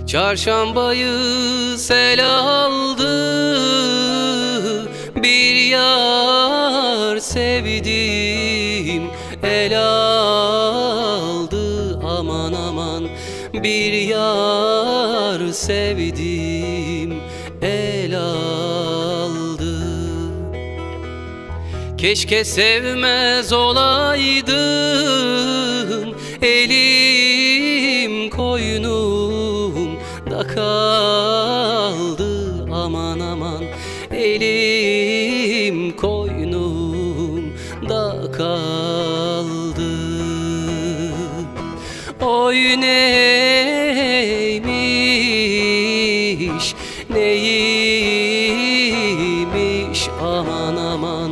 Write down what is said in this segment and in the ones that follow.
Çarşambayı sel aldı, bir yar sevdim el aldı. Aman aman, bir yar sevdim el aldı. Keşke sevmez olaydım, elim koynumda kaldı. Aman aman, elim koynumda kaldı. Oy neymiş, neymiş, aman aman,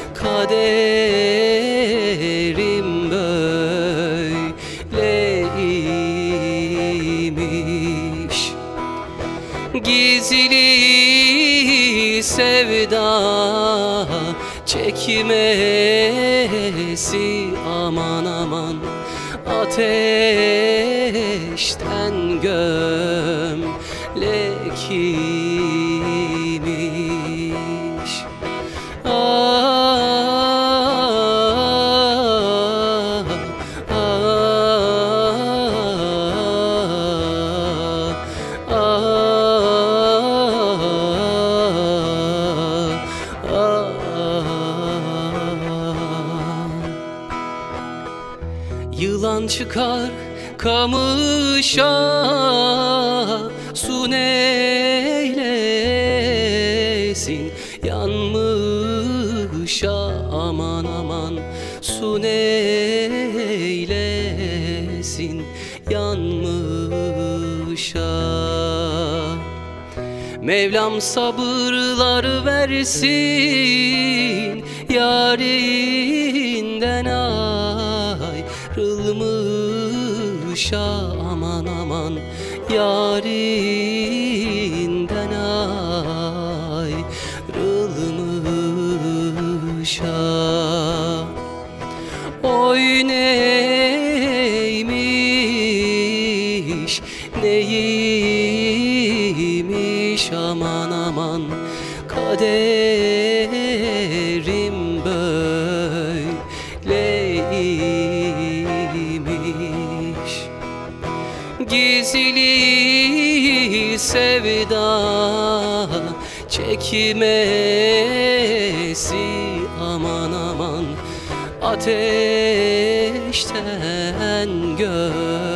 kaderim böyleymiş. Gizli sevda çekmesi, aman aman, ateşten gömlek imiş. Yılan çıkar kamışa, su neylesin yanmışa. Aman aman, su neylesin yanmışa. Mevlam sabırlar versin, yarinden ayrılmışa. Aman aman, yarinden ayrılmışa. Oy neymiş, neymiş, aman aman, kaderim böyleymiş. Gizli sevda çekmesi, aman aman, ateşten gör